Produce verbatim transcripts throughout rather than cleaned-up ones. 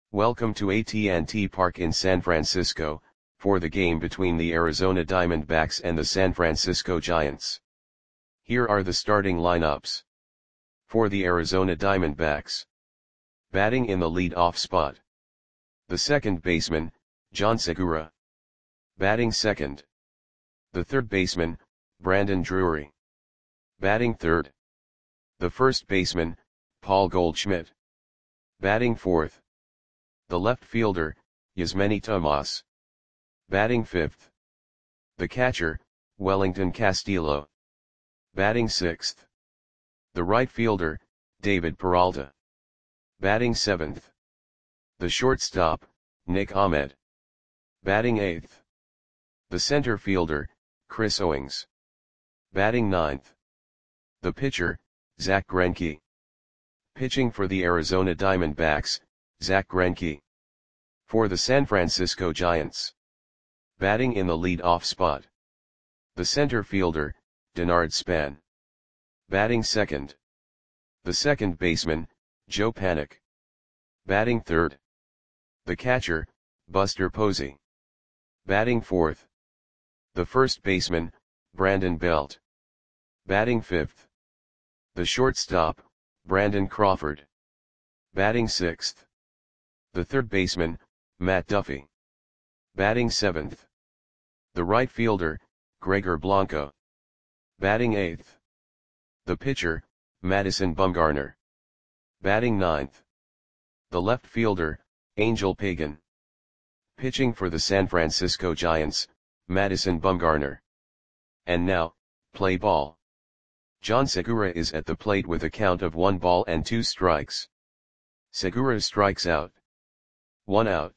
Welcome to A T and T Park in San Francisco, for the game between the Arizona Diamondbacks and the San Francisco Giants. Here are the starting lineups. For the Arizona Diamondbacks. Batting in the lead-off spot. The second baseman, Jean Segura. Batting second. The third baseman, Brandon Drury. Batting third. The first baseman, Paul Goldschmidt. Batting fourth. The left fielder, Yasmany Tomas. Batting fifth. The catcher, Wellington Castillo. Batting sixth. The right fielder, David Peralta. Batting seventh. The shortstop, Nick Ahmed. Batting eighth. The center fielder, Chris Owings. Batting ninth. The pitcher, Zack Greinke. Pitching for the Arizona Diamondbacks, Zack Greinke. For the San Francisco Giants. Batting in the lead-off spot. The center fielder, Denard Span. Batting second. The second baseman, Joe Panik. Batting third. The catcher, Buster Posey. Batting fourth. The first baseman, Brandon Belt. Batting fifth. The shortstop, Brandon Crawford. Batting sixth. The third baseman, Matt Duffy. Batting seventh. The right fielder, Gregor Blanco. Batting eighth. The pitcher, Madison Bumgarner. Batting ninth. The left fielder, Angel Pagan. Pitching for the San Francisco Giants, Madison Bumgarner. And now, play ball. Jean Segura is at the plate with a count of one ball and two strikes. Segura strikes out. One out.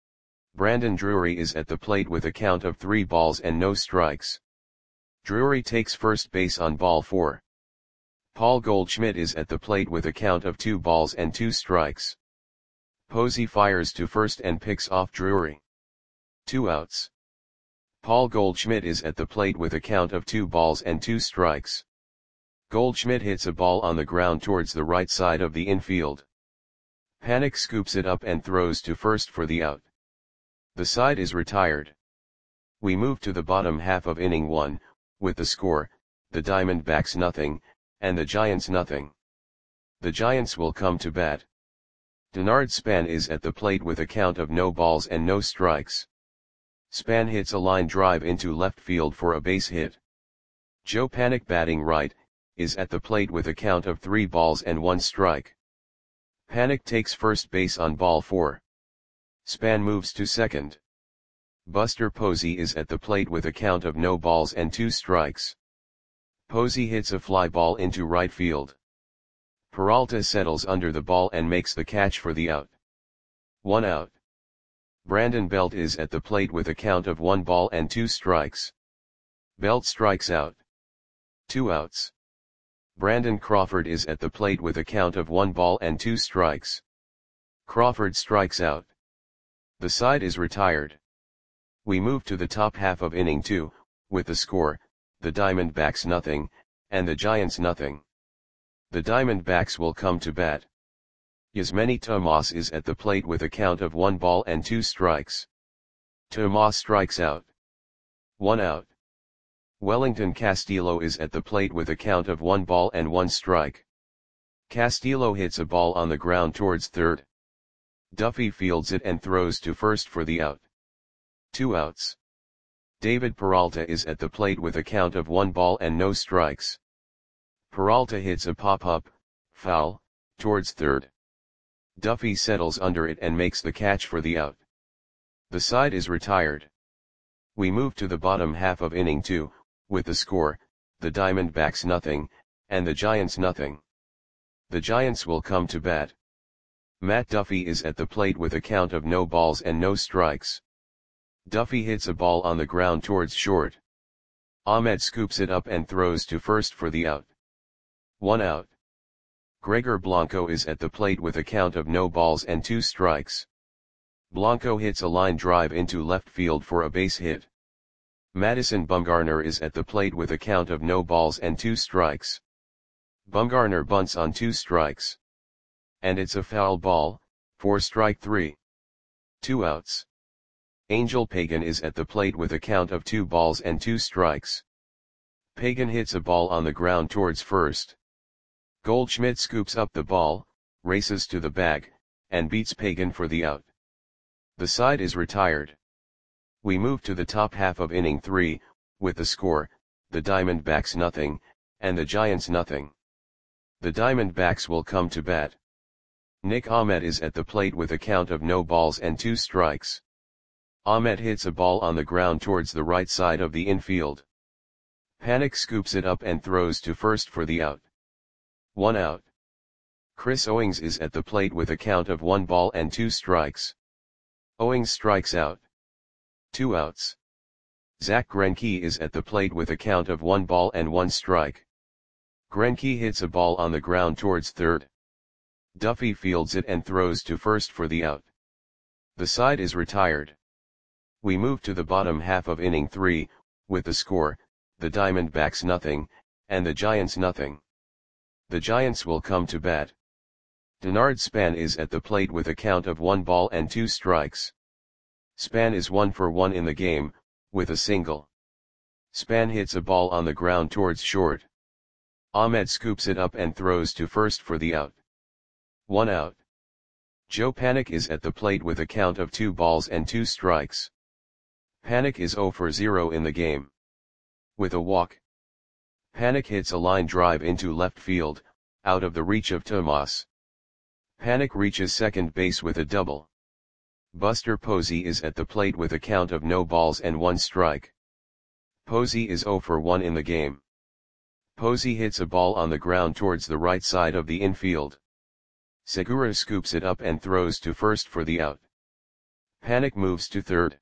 Brandon Drury is at the plate with a count of three balls and no strikes. Drury takes first base on ball four. Paul Goldschmidt is at the plate with a count of two balls and two strikes. Posey fires to first and picks off Drury. Two outs. Paul Goldschmidt is at the plate with a count of two balls and two strikes. Goldschmidt hits a ball on the ground towards the right side of the infield. Panik scoops it up and throws to first for the out. The side is retired. We move to the bottom half of inning one, with the score, the Diamondbacks nothing, and the Giants nothing. The Giants will come to bat. Denard Span is at the plate with a count of no balls and no strikes. Span hits a line drive into left field for a base hit. Joe Panik, batting right, is at the plate with a count of three balls and one strike. Panik takes first base on ball four. Span moves to second. Buster Posey is at the plate with a count of no balls and two strikes. Posey hits a fly ball into right field. Peralta settles under the ball and makes the catch for the out. One out. Brandon Belt is at the plate with a count of one ball and two strikes. Belt strikes out. Two outs. Brandon Crawford is at the plate with a count of one ball and two strikes. Crawford strikes out. The side is retired. We move to the top half of inning two, with the score, the Diamondbacks nothing, and the Giants nothing. The Diamondbacks will come to bat. Yasmany Tomas is at the plate with a count of one ball and two strikes. Tomas strikes out. One out. Wellington Castillo is at the plate with a count of one ball and one strike. Castillo hits a ball on the ground towards third. Duffy fields it and throws to first for the out. Two outs. David Peralta is at the plate with a count of one ball and no strikes. Peralta hits a pop-up, foul, towards third. Duffy settles under it and makes the catch for the out. The side is retired. We move to the bottom half of inning two, with the score, the Diamondbacks nothing, and the Giants nothing. The Giants will come to bat. Matt Duffy is at the plate with a count of no balls and no strikes. Duffy hits a ball on the ground towards short. Ahmed scoops it up and throws to first for the out. One out. Gregor Blanco is at the plate with a count of no balls and two strikes. Blanco hits a line drive into left field for a base hit. Madison Bumgarner is at the plate with a count of no balls and two strikes. Bumgarner bunts on two strikes. And it's a foul ball, for strike three. two outs. Angel Pagan is at the plate with a count of two balls and two strikes. Pagan hits a ball on the ground towards first. Goldschmidt scoops up the ball, races to the bag, and beats Pagan for the out. The side is retired. We move to the top half of inning three, with the score, the Diamondbacks nothing, and the Giants nothing. The Diamondbacks will come to bat. Nick Ahmed is at the plate with a count of no balls and two strikes. Ahmed hits a ball on the ground towards the right side of the infield. Panik scoops it up and throws to first for the out. One out. Chris Owings is at the plate with a count of one ball and two strikes. Owings strikes out. Two outs. Zach Greinke is at the plate with a count of one ball and one strike. Greinke hits a ball on the ground towards third. Duffy fields it and throws to first for the out. The side is retired. We move to the bottom half of inning three, with the score, the Diamondbacks nothing, and the Giants nothing. The Giants will come to bat. Denard Span is at the plate with a count of one ball and two strikes. Span is one for one in the game, with a single. Span hits a ball on the ground towards short. Ahmed scoops it up and throws to first for the out. One out. Joe Panik is at the plate with a count of two balls and two strikes. Panik is zero for zero in the game. With a walk. Panik hits a line drive into left field, out of the reach of Tomas. Panik reaches second base with a double. Buster Posey is at the plate with a count of no balls and one strike. Posey is zero for one in the game. Posey hits a ball on the ground towards the right side of the infield. Segura scoops it up and throws to first for the out. Panik moves to third.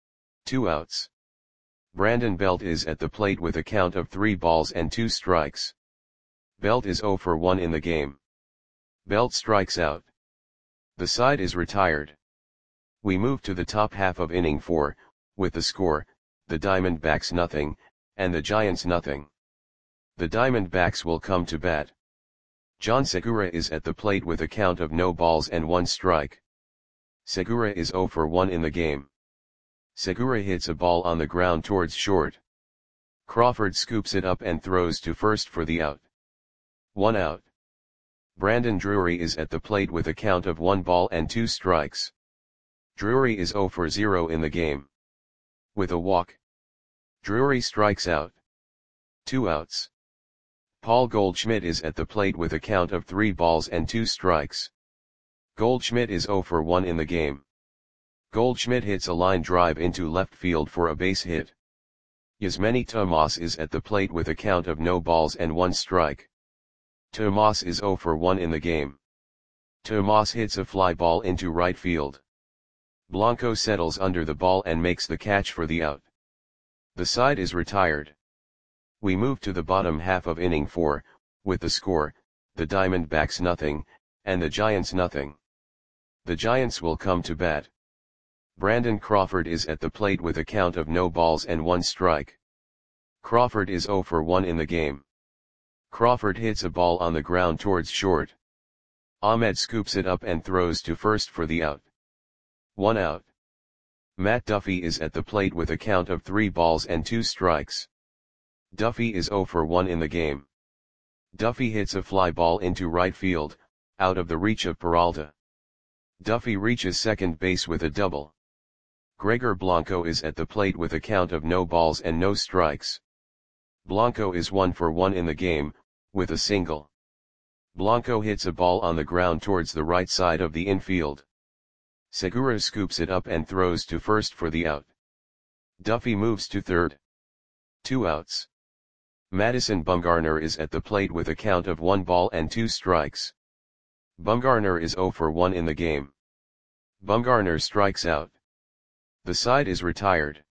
Two outs. Brandon Belt is at the plate with a count of three balls and two strikes. Belt is zero for one in the game. Belt strikes out. The side is retired. We move to the top half of inning four, with the score, the Diamondbacks nothing, and the Giants nothing. The Diamondbacks will come to bat. John Segura is at the plate with a count of no balls and one strike. Segura is zero for one in the game. Segura hits a ball on the ground towards short. Crawford scoops it up and throws to first for the out. One out. Brandon Drury is at the plate with a count of one ball and two strikes. Drury is zero for zero in the game. With a walk. Drury strikes out. Two outs. Paul Goldschmidt is at the plate with a count of three balls and two strikes. Goldschmidt is zero for one in the game. Goldschmidt hits a line drive into left field for a base hit. Yasmany Tomas is at the plate with a count of no balls and one strike. Tomas is zero for one in the game. Tomas hits a fly ball into right field. Blanco settles under the ball and makes the catch for the out. The side is retired. We move to the bottom half of inning four, with the score, the Diamondbacks nothing, and the Giants nothing. The Giants will come to bat. Brandon Crawford is at the plate with a count of no balls and one strike. Crawford is zero for one in the game. Crawford hits a ball on the ground towards short. Ahmed scoops it up and throws to first for the out. One out. Matt Duffy is at the plate with a count of three balls and two strikes. Duffy is zero for one in the game. Duffy hits a fly ball into right field, out of the reach of Peralta. Duffy reaches second base with a double. Gregor Blanco is at the plate with a count of no balls and no strikes. Blanco is one for one in the game, with a single. Blanco hits a ball on the ground towards the right side of the infield. Segura scoops it up and throws to first for the out. Duffy moves to third. Two outs. Madison Bumgarner is at the plate with a count of one ball and two strikes. Bumgarner is zero for one in the game. Bumgarner strikes out. The side is retired.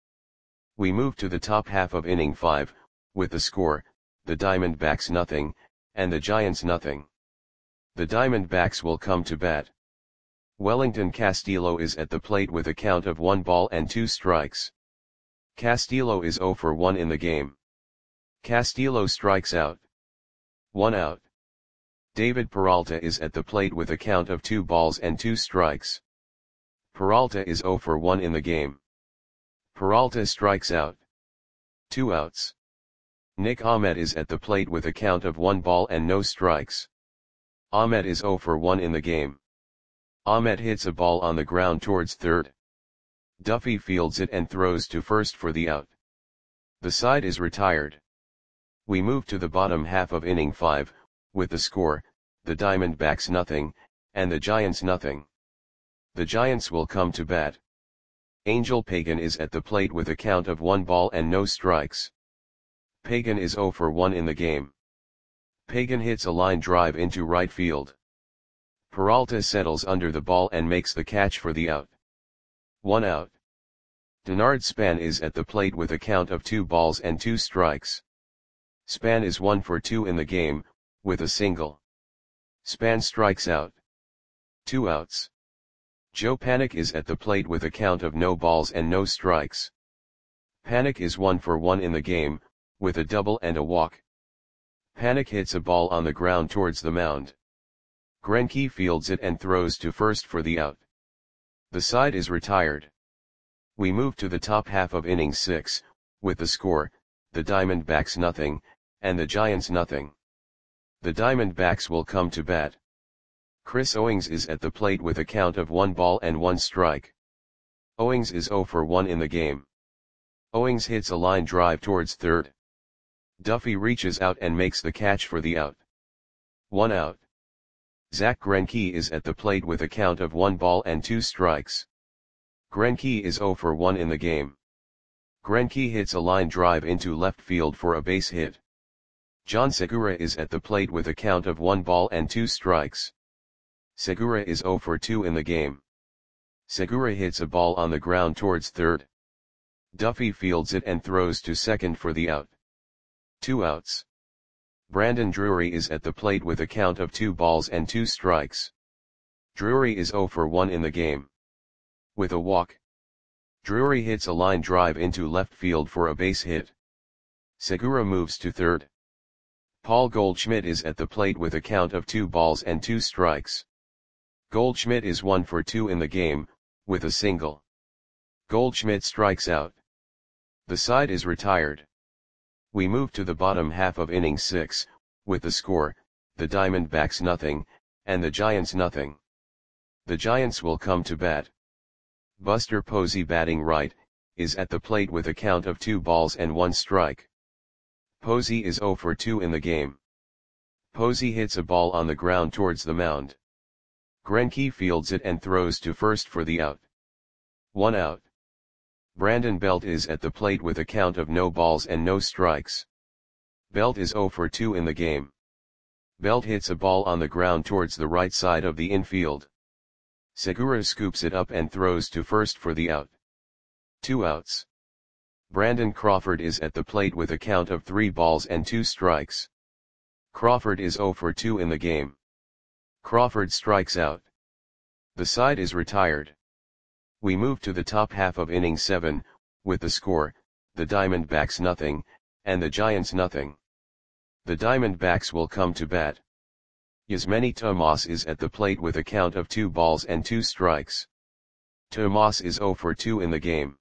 We move to the top half of inning five, with the score, the Diamondbacks nothing, and the Giants nothing. The Diamondbacks will come to bat. Wellington Castillo is at the plate with a count of one ball and two strikes. Castillo is zero for one in the game. Castillo strikes out. One out. David Peralta is at the plate with a count of two balls and two strikes. Peralta is zero for one in the game. Peralta strikes out. Two outs. Nick Ahmed is at the plate with a count of one ball and no strikes. Ahmed is zero for one in the game. Ahmed hits a ball on the ground towards third. Duffy fields it and throws to first for the out. The side is retired. We move to the bottom half of inning five, with the score, the Diamondbacks nothing, and the Giants nothing. The Giants will come to bat. Angel Pagan is at the plate with a count of one ball and no strikes. Pagan is zero for one in the game. Pagan hits a line drive into right field. Peralta settles under the ball and makes the catch for the out. One out. Denard Span is at the plate with a count of two balls and two strikes. Span is one for two in the game, with a single. Span strikes out. Two outs. Joe Panik is at the plate with a count of no balls and no strikes. Panik is one for one in the game, with a double and a walk. Panik hits a ball on the ground towards the mound. Greinke fields it and throws to first for the out. The side is retired. We move to the top half of inning six, with the score, the Diamondbacks nothing, and the Giants nothing. The Diamondbacks will come to bat. Chris Owings is at the plate with a count of one ball and one strike. Owings is zero for one in the game. Owings hits a line drive towards third. Duffy reaches out and makes the catch for the out. One out. Zach Greinke is at the plate with a count of one ball and two strikes. Greinke is zero for one in the game. Greinke hits a line drive into left field for a base hit. John Segura is at the plate with a count of one ball and two strikes. Segura is zero for two in the game. Segura hits a ball on the ground towards third. Duffy fields it and throws to second for the out. Two outs. Brandon Drury is at the plate with a count of two balls and two strikes. Drury is zero for one in the game. With a walk. Drury hits a line drive into left field for a base hit. Segura moves to third. Paul Goldschmidt is at the plate with a count of two balls and two strikes. Goldschmidt is one for two in the game, with a single. Goldschmidt strikes out. The side is retired. We move to the bottom half of inning six, with the score, the Diamondbacks nothing, and the Giants nothing. The Giants will come to bat. Buster Posey batting right, is at the plate with a count of two balls and one strike. Posey is zero for two in the game. Posey hits a ball on the ground towards the mound. Greinke fields it and throws to first for the out. One out. Brandon Belt is at the plate with a count of no balls and no strikes. Belt is zero for two in the game. Belt hits a ball on the ground towards the right side of the infield. Segura scoops it up and throws to first for the out. Two outs. Brandon Crawford is at the plate with a count of three balls and two strikes. Crawford is zero for two in the game. Crawford strikes out. The side is retired. We move to the top half of inning seven, with the score, the Diamondbacks nothing, and the Giants nothing. The Diamondbacks will come to bat. Yasmany Tomas is at the plate with a count of two balls and two strikes. Tomas is zero for two in the game.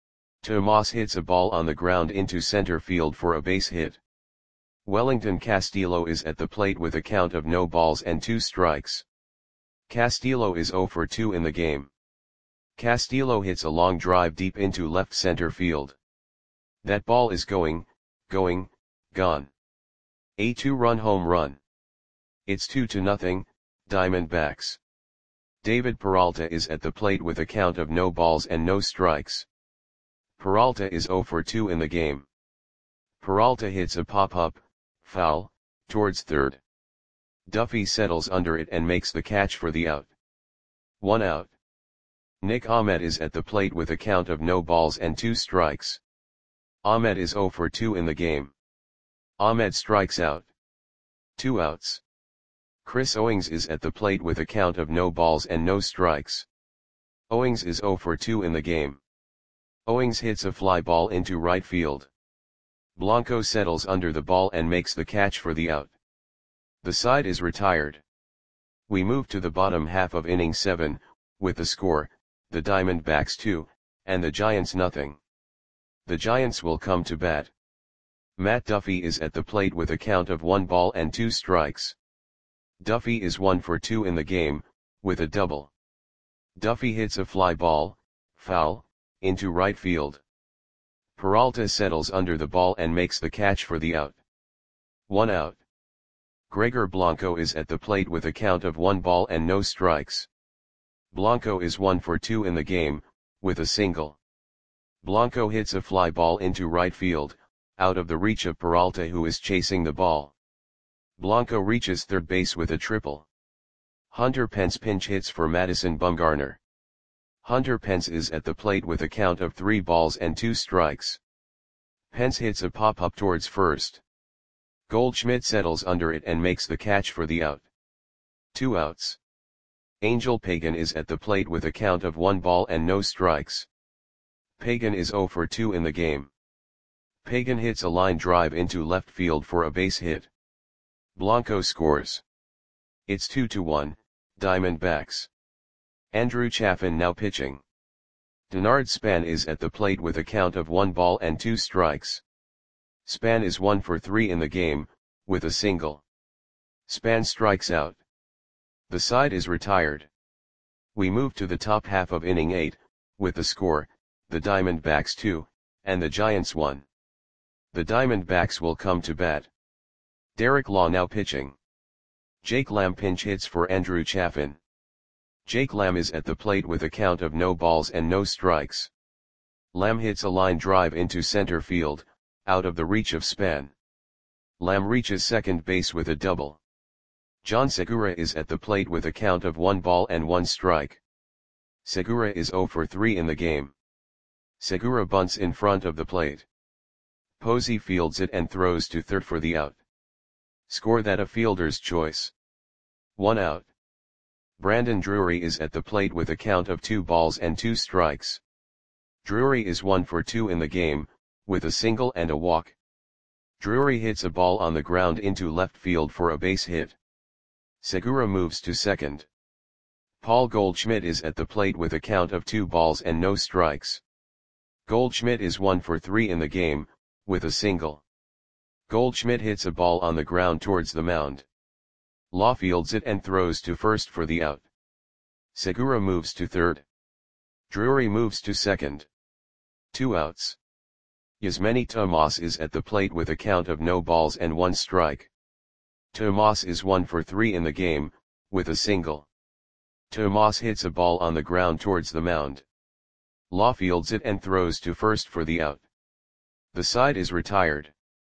Tomas hits a ball on the ground into center field for a base hit. Wellington Castillo is at the plate with a count of no balls and two strikes. Castillo is zero for two in the game. Castillo hits a long drive deep into left center field. That ball is going, going, gone. A two-run home run. It's two to nothing, Diamondbacks. David Peralta is at the plate with a count of no balls and no strikes. Peralta is zero for two in the game. Peralta hits a pop-up, foul, towards third. Duffy settles under it and makes the catch for the out. One out. Nick Ahmed is at the plate with a count of no balls and two strikes. Ahmed is zero for two in the game. Ahmed strikes out. Two outs. Chris Owings is at the plate with a count of no balls and no strikes. Owings is zero for two in the game. Owings hits a fly ball into right field. Blanco settles under the ball and makes the catch for the out. The side is retired. We move to the bottom half of inning seven, with the score, the Diamondbacks two, and the Giants nothing. The Giants will come to bat. Matt Duffy is at the plate with a count of one ball and two strikes. Duffy is one for two in the game, with a double. Duffy hits a fly ball, foul, into right field. Peralta settles under the ball and makes the catch for the out. One out. Gregor Blanco is at the plate with a count of one ball and no strikes. Blanco is one for two in the game, with a single. Blanco hits a fly ball into right field, out of the reach of Peralta, who is chasing the ball. Blanco reaches third base with a triple. Hunter Pence pinch hits for Madison Bumgarner. Hunter Pence is at the plate with a count of three balls and two strikes. Pence hits a pop-up towards first. Goldschmidt settles under it and makes the catch for the out. Two outs. Angel Pagan is at the plate with a count of one ball and no strikes. Pagan is zero for two in the game. Pagan hits a line drive into left field for a base hit. Blanco scores. It's two to one, Diamondbacks. Andrew Chafin now pitching. Denard Span is at the plate with a count of one ball and two strikes. Span is one for three in the game, with a single. Span strikes out. The side is retired. We move to the top half of inning eight, with the score, the Diamondbacks two, and the Giants one. The Diamondbacks will come to bat. Derek Law now pitching. Jake Lamb pinch hits for Andrew Chafin. Jake Lamb is at the plate with a count of no balls and no strikes. Lamb hits a line drive into center field, out of the reach of Span. Lamb reaches second base with a double. John Segura is at the plate with a count of one ball and one strike. Segura is zero for three in the game. Segura bunts in front of the plate. Posey fields it and throws to third for the out. Score that a fielder's choice. One out. Brandon Drury is at the plate with a count of two balls and two strikes. Drury is one for two in the game, with a single and a walk. Drury hits a ball on the ground into left field for a base hit. Segura moves to second. Paul Goldschmidt is at the plate with a count of two balls and no strikes. Goldschmidt is one for three in the game, with a single. Goldschmidt hits a ball on the ground towards the mound. Law fields it and throws to first for the out. Segura moves to third. Drury moves to second. Two outs. Yasmany Tomas is at the plate with a count of no balls and one strike. Tomas is one for three in the game, with a single. Tomas hits a ball on the ground towards the mound. Law fields it and throws to first for the out. The side is retired.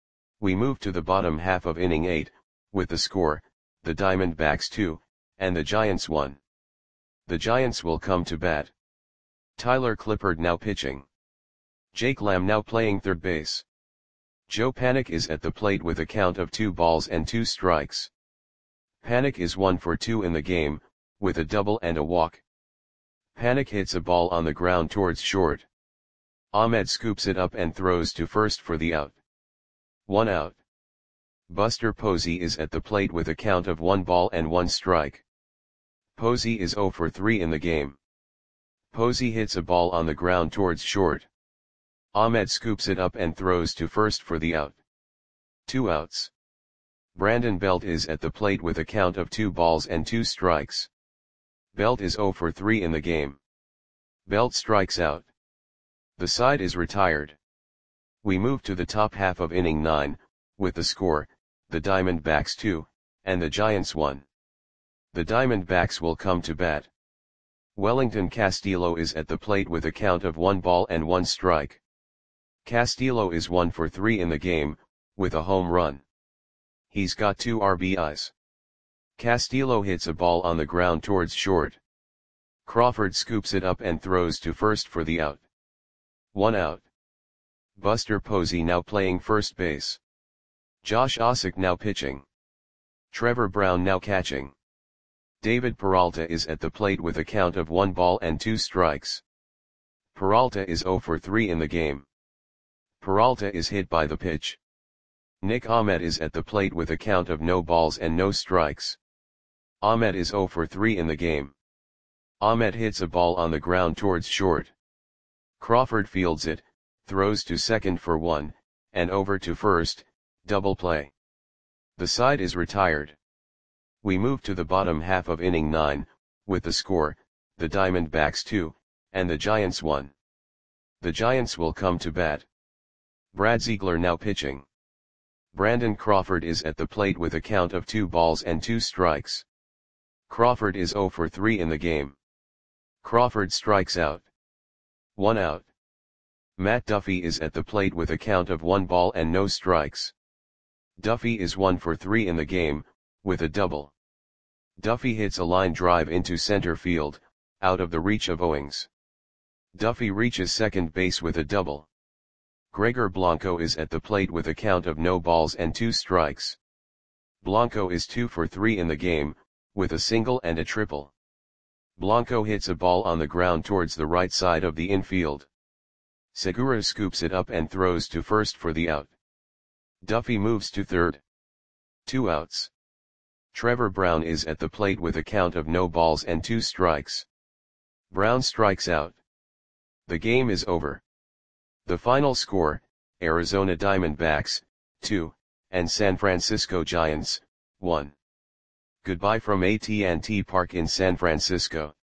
We move to the bottom half of inning eight, with the score, the Diamondbacks two, and the Giants one. The Giants will come to bat. Tyler Clippard now pitching. Jake Lamb now playing third base. Joe Panik is at the plate with a count of two balls and two strikes. Panik is one for two in the game, with a double and a walk. Panik hits a ball on the ground towards short. Ahmed scoops it up and throws to first for the out. One out. Buster Posey is at the plate with a count of one ball and one strike. Posey is zero for three in the game. Posey hits a ball on the ground towards short. Ahmed scoops it up and throws to first for the out. Two outs. Brandon Belt is at the plate with a count of two balls and two strikes. Belt is zero for three in the game. Belt strikes out. The side is retired. We move to the top half of inning nine, with the score, the Diamondbacks two, and the Giants one. The Diamondbacks will come to bat. Wellington Castillo is at the plate with a count of one ball and one strike. Castillo is one for three in the game, with a home run. He's got two R B Is. Castillo hits a ball on the ground towards short. Crawford scoops it up and throws to first for the out. One out. Buster Posey now playing first base. Josh Ossock now pitching. Trevor Brown now catching. David Peralta is at the plate with a count of one ball and two strikes. Peralta is zero for three in the game. Peralta is hit by the pitch. Nick Ahmed is at the plate with a count of no balls and no strikes. Ahmed is zero for three in the game. Ahmed hits a ball on the ground towards short. Crawford fields it, throws to second for one, and over to first, double play. The side is retired. We move to the bottom half of inning nine, with the score, the Diamondbacks two, and the Giants one. The Giants will come to bat. Brad Ziegler now pitching. Brandon Crawford is at the plate with a count of two balls and two strikes. Crawford is zero for three in the game. Crawford strikes out. One out. Matt Duffy is at the plate with a count of one ball and no strikes. Duffy is one for three in the game, with a double. Duffy hits a line drive into center field, out of the reach of Owings. Duffy reaches second base with a double. Gregor Blanco is at the plate with a count of no balls and two strikes. Blanco is two for three in the game, with a single and a triple. Blanco hits a ball on the ground towards the right side of the infield. Segura scoops it up and throws to first for the out. Duffy moves to third. Two outs. Trevor Brown is at the plate with a count of no balls and two strikes. Brown strikes out. The game is over. The final score, Arizona Diamondbacks, two, and San Francisco Giants, one. Goodbye from A T and T Park in San Francisco.